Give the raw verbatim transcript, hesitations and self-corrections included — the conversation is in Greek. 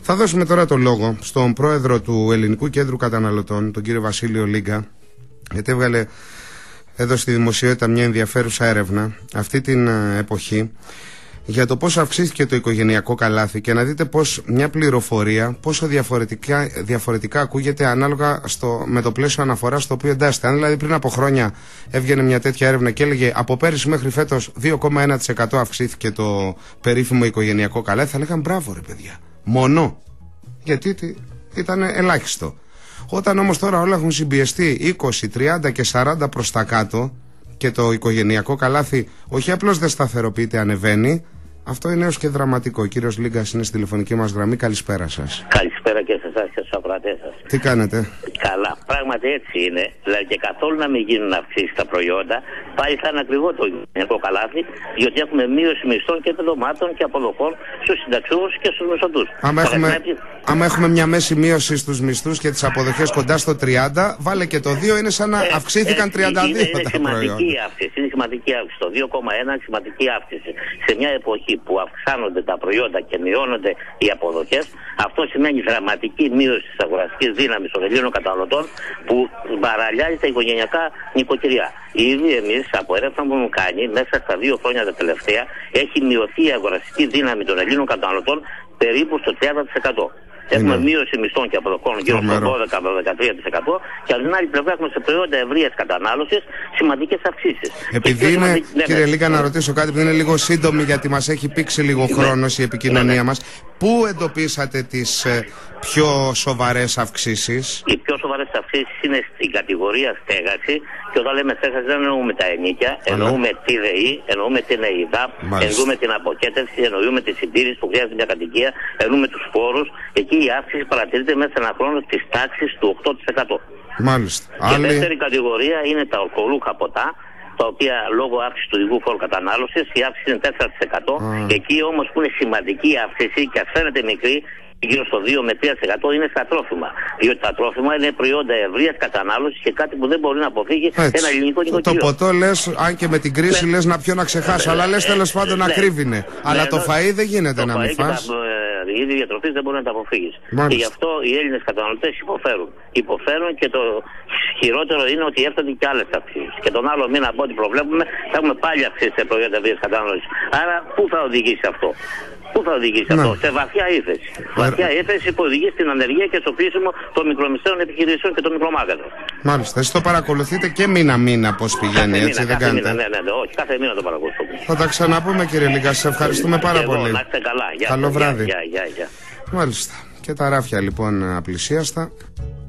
Θα δώσουμε τώρα το λόγο στον πρόεδρο του Ελληνικού Κέντρου Καταναλωτών, τον κύριο Βασίλειο Λίγκα, γιατί έβγαλε εδώ στη δημοσιότητα μια ενδιαφέρουσα έρευνα αυτή την εποχή για το πόσο αυξήθηκε το οικογενειακό καλάθι και να δείτε πως μια πληροφορία πόσο διαφορετικά, διαφορετικά ακούγεται ανάλογα στο, με το πλαίσιο αναφοράς στο οποίο εντάσσεται. Αν δηλαδή πριν από χρόνια έβγαινε μια τέτοια έρευνα και έλεγε από πέρυσι μέχρι φέτος δύο κόμμα ένα τοις εκατό αυξήθηκε το περίφημο οικογενειακό καλάθι, θα λέγαν μπράβο ρε παιδιά, μόνο, γιατί ήταν ελάχιστο. Όταν όμως τώρα όλα έχουν συμπιεστεί είκοσι, τριάντα και σαράντα προς τα κάτω και το οικογενειακό καλάθι όχι απλώς δεν σταθεροποιείται, ανεβαίνει, αυτό είναι έως και δραματικό. Ο κύριος Λίγκας είναι στη τηλεφωνική μας γραμμή. Καλησπέρα σας. Καλησπέρα και σε εσάς και στους ακροατές σας. Τι κάνετε? Καλά. Πράγματι έτσι είναι. Δηλαδή και καθόλου να μην γίνουν αυξήσεις στα προϊόντα, πάλι θα είναι ακριβό το οικογενειακό καλάθι, διότι έχουμε μείωση μισθών και επιδομάτων και αποδοχών στους συνταξιούχους και στους μισθωτούς. Άμα έχουμε, άμα έχουμε μια μέση μείωση στους μισθούς και τις αποδοχές κοντά στο τριάντα, βάλε και το δύο, είναι σαν να ε, αυξήθηκαν ε, τριάντα δύο είναι, τα είναι προϊόντα. Αύξηση, είναι σημαντική αύξηση. Το δύο κόμμα ένα είναι σημαντική αύξηση. Σε μια εποχή που αυξάνονται τα προϊόντα και μειώνονται οι αποδοχές, αυτό σημαίνει δραματική μείωση της αγοραστικής δύναμης των Ελλήνων καταναλωτών που παραλιάζει τα οικογενειακά νοικοκυριά. Ήδη εμείς από έρευνα που μου κάνει μέσα στα δύο χρόνια τα τελευταία έχει μειωθεί η αγοραστική δύναμη των Ελλήνων καταναλωτών περίπου στο τριάντα τοις εκατό. Έχουμε είναι. μείωση μισθών και αποδοχών γύρω στο δώδεκα με δεκατρία τοις εκατό και από την άλλη πλευρά έχουμε σε προϊόντα ευρείας κατανάλωσης σημαντικές αυξήσεις. Επειδή είναι, σημαντικ... κύριε Λίγκα, να ρωτήσω κάτι που είναι λίγο σύντομη γιατί μας έχει πήξει λίγο χρόνος η επικοινωνία μας. Πού εντοπίσατε τις ε, πιο σοβαρές αυξήσεις? Οι πιο σοβαρές αυξήσεις είναι στην κατηγορία στέγαση και όταν λέμε στέγαση δεν εννοούμε τα ενίκια, αλλά... εννοούμε τη ΔΕΗ, εννοούμε την ΕΙΔΑΠ, εννοούμε την αποκέντρωση, εννοούμε τη συντήρηση που χρειάζεται μια κατοικία, εννοούμε τους φόρους. Εκεί η αύξηση παρατηρείται μέσα σε ένα χρόνο της τάξης του οκτώ τοις εκατό. Μάλιστα. Και Άλλη... δεύτερη κατηγορία είναι τα αλκοολούχα ποτά, τα οποία λόγω αύξησης του οδηγού φόρου κατανάλωσης η αύξηση είναι τέσσερα τοις εκατό. Mm. Εκεί όμως που είναι σημαντική αύξηση και ας φαίνεται μικρή, γύρω στο δύο με τρία τοις εκατό είναι στα τρόφιμα. Διότι τα τρόφιμα είναι προϊόντα ευρείας κατανάλωσης και κάτι που δεν μπορεί να αποφύγει έτσι. Ένα ελληνικό νοικοκυριό. Το ποτό λες, αν και με την κρίση ναι. λες να πιω να ξεχάσω, ναι. αλλά λες τέλος πάντων ναι. να κρύβινε. Ναι. Αλλά ναι. το φαΐ δεν γίνεται το να μην φας. Η ίδια διατροφή δεν μπορεί να τα αποφύγει. Και γι' αυτό οι Έλληνες καταναλωτές υποφέρουν. Υποφέρουν και το χειρότερο είναι ότι έρχονται και άλλες αυξήσεις. Και τον άλλο μήνα από ό,τι προβλέπουμε θα έχουμε πάλι αυξήσεις σε προϊόντα ευρείας κατανάλωσης. Άρα πού θα οδηγήσει αυτό? Πού θα οδηγήσει αυτό? Σε βαθιά ύφεση. Βαθιά ύφεση που οδηγεί στην ανεργία και στο κλείσιμο των μικρομεσαίων επιχειρήσεων και των μικρομάγαζων. Μάλιστα. Εσείς το παρακολουθείτε και μήνα-μήνα πώς πηγαίνει, κάθε έτσι μήνα, δεν κάνετε? Μήνα, ναι, ναι, ναι, όχι, κάθε μήνα το παρακολουθούμε. Θα τα ξαναπούμε κύριε Λίγκα, σας ευχαριστούμε πάρα εγώ, πολύ. Να είστε καλά. Γεια, Καλό βράδυ. Γεια, γεια, γεια. Μάλιστα. Και τα ράφια λοιπόν απλησίαστα.